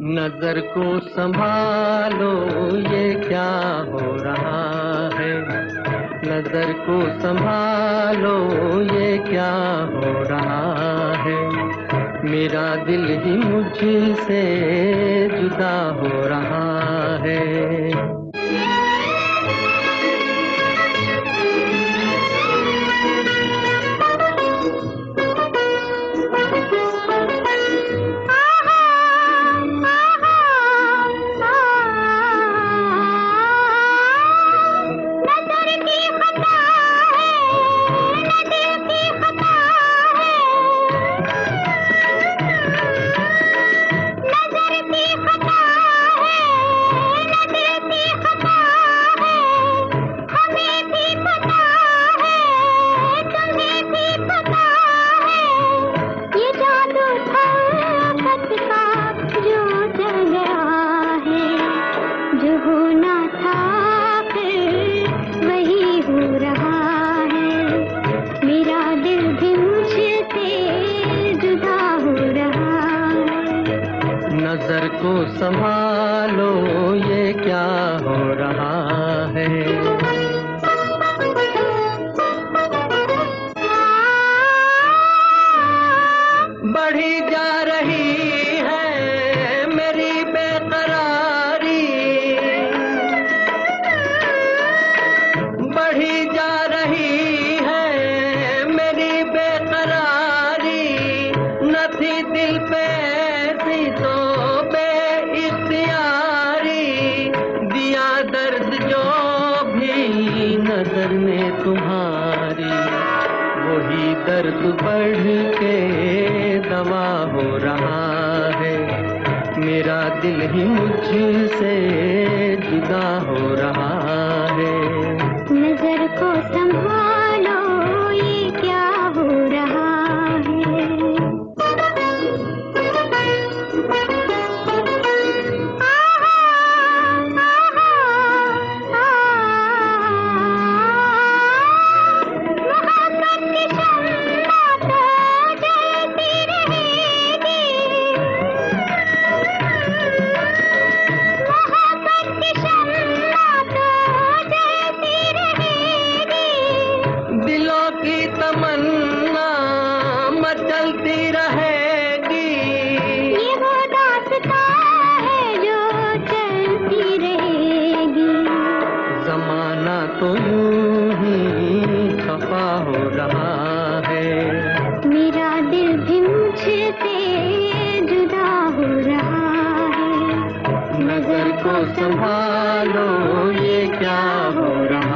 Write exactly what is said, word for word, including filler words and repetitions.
नजर को संभालो, ये क्या हो रहा है। नजर को संभालो, ये क्या हो रहा है। मेरा दिल ही मुझसे जुदा हो रहा है। नजर को संभालो, ये क्या हो रहा है। बढ़ी जा रही है मेरी बेकरारी, बढ़ी जा रही है मेरी बेकरारी। न थी दिल पे ऐसी तो नजर में तुम्हारी, वही दर्द बढ़ के दवा हो रहा है। मेरा दिल ही मुझसे जुदा हो रहा है। नजर को संभालो, ये क्या हो रहा है। तमन्ना मचलती रहेगी, ये वो दास्तां है जो चलती रहेगी। ज़माना तो यूं ही खफा हो रहा है। मेरा दिल भी मुझसे जुदा हो रहा है। नजर को संभालो, ये क्या हो रहा